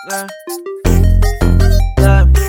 Да. Да.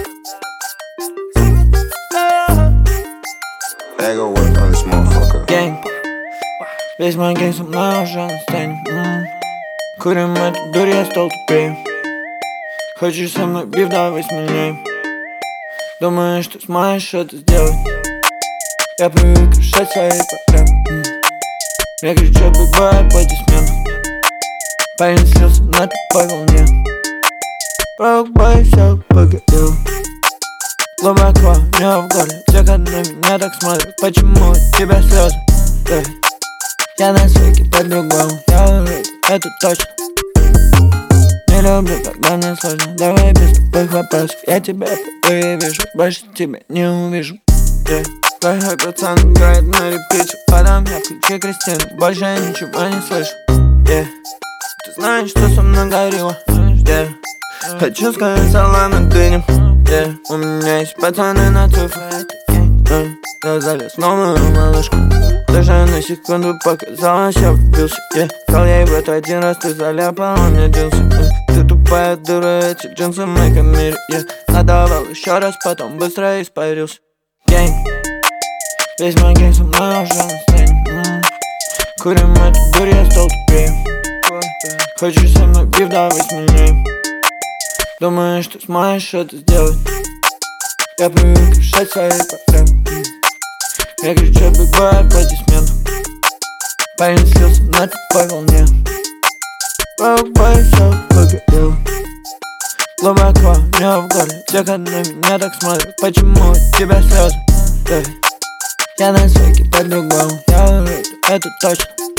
I go work on this motherfucker. Гэнг. Весь мой гэнг со мной уже настанет. Курим эту дурь, я стал тупее. Хочешь со мной биф, давай смелее. Думаешь, что сможешь это сделать? Я привык решать свои проблемы. Я кричу биг-бой, аплодисменты. Парень слился на тупой волне. Бой, все погорел. Глубоко, не в горле. Все, кто на меня так смотрят. Почему у тебя слезы? Я на свеке по-другому. Я уверен, это точно. Не люблю, когда мне сложно. Давай без тупых вопросов. Я тебя впервые вижу, больше тебя не увижу. Плохой пацан играет на репите. Потом я включу Кристину. Больше я ничего не слышу. Ты знаешь, что со мной горело. Хочу сказать салам на дыню. У меня есть пацаны на цифры. Я залез в новую малышку. Даже на секунду показалось, я влюбился. Сказал ей в это один раз, ты заляпала мне джинсы. Ты тупая дура, эти джинсы в моем мире. Надавал еще раз, потом быстро испарился. Гэнг. Весь мой гэнг со мной уже настанет. Курим эту дурь, я стал тупее. Хочешь со мной биф, давай смелее. Думаешь, что сможешь это сделать? Я привык решать свои проблемы. Я кричу биг-бой, аплодисменты. Парень слился на тупой волне. Бой, все погорел. Глубоко, не в горле. Все, кто на меня так смотрят. Почему у тебя слезы? Я на свеке по-другому. Я уверен, это точно.